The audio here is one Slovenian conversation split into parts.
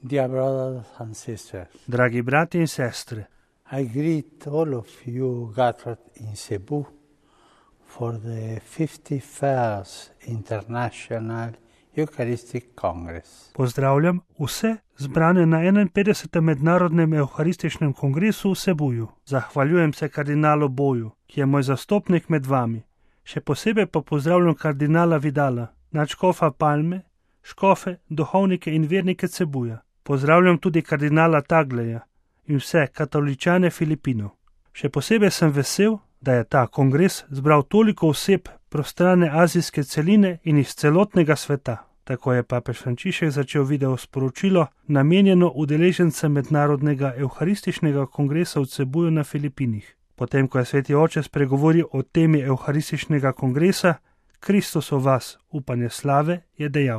Dear brothers and sisters, Dragi brati in sestre, I greet all of you gathered in Cebu for the 51st International Eucharistic Congress. pozdravljam vse zbrane na 51. mednarodnem evharističnem kongresu v Cebuju. Zahvaljujem se kardinalu Boju, ki je moj zastopnik med vami. Še posebej pa pozdravljam kardinala Vidala, nadškofa Palme, škofe, duhovnike in vernike Cebuja. Pozdravljam tudi kardinala Tagleja in vse katoličane Filipinov. Še posebej sem vesel, da je ta kongres zbral toliko oseb prostrane azijske celine in iz celotnega sveta. Tako je papež Frančišek začel video sporočilo, namenjeno udeležencem mednarodnega evharističnega kongresa v Cebuju na Filipinih. Potem, ko je sveti oče spregovoril o temi evharističnega kongresa, Kristus v vas, upanje slave, je dejal: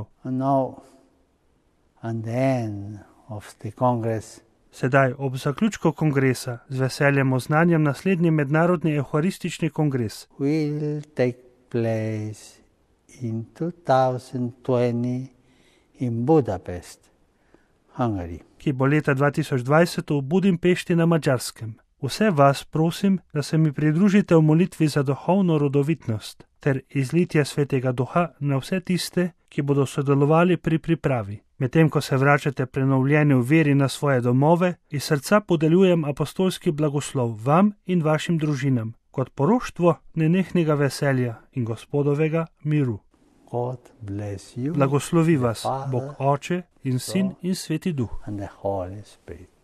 Sedaj, ob zaključku kongresa, z veseljem oznanjam naslednji mednarodni evharistični kongres. Will take place in 2020 in Budapest, Hungary. Ki bo leta 2020 v Budimpešti na Madžarskem. Vse vas prosim, da se mi pridružite v molitvi za duhovno rodovitnost ter izlitje svetega duha na vse tiste, ki bodo sodelovali pri pripravi. Medtem ko se vračate prenovljeni v veri na svoje domove, iz srca podeljujem apostolski blagoslov vam in vašim družinam, kot poroštvo nenehnega veselja in Gospodovega miru. God bless you. Blagoslovi vas Bog Oče in Sin in Sveti Duh. And the Holy Spirit.